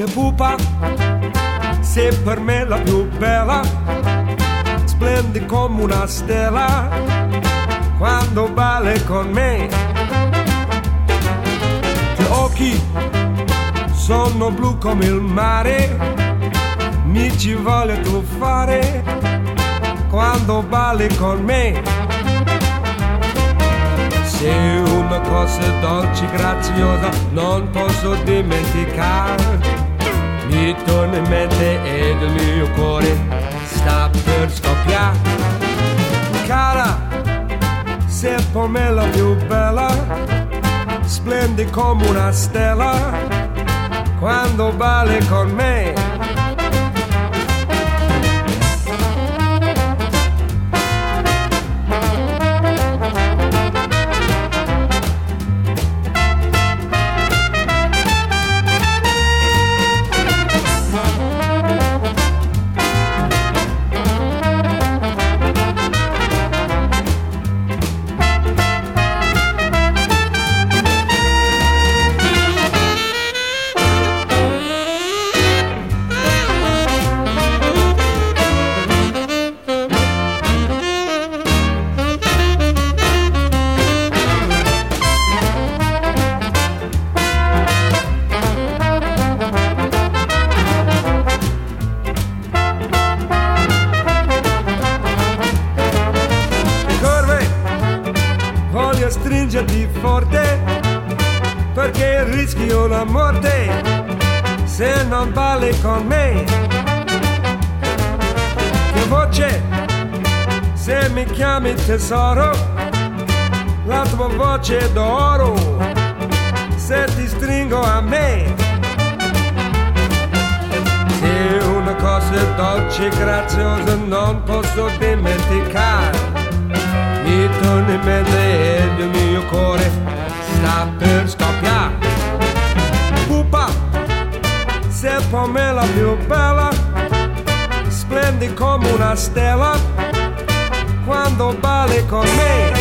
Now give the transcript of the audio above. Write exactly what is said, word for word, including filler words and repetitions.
Che pupa, sei per me la più bella, splendi come una stella quando balli con me. Gli occhi sono blu come il mare, mi ci voglio tuffare quando balli con me. Sei una cosa dolce, graziosa, non posso dimenticare. Mi torna in mente ed il mio cuore sta per scoppiare. Cara, sei per me la più bella, splendi come una stella quando balli con me. Stringerti forte perché rischio la morte se non balli con me. Che voce se mi chiami tesoro, la tua voce d'oro se ti stringo a me. Sei una cosa dolce e graziosa, non posso dimenticare. Mi torna in mente ed il mio cuore sta per scoppiare. Pupa, sei per me la più bella, splendi come una stella quando balli con me.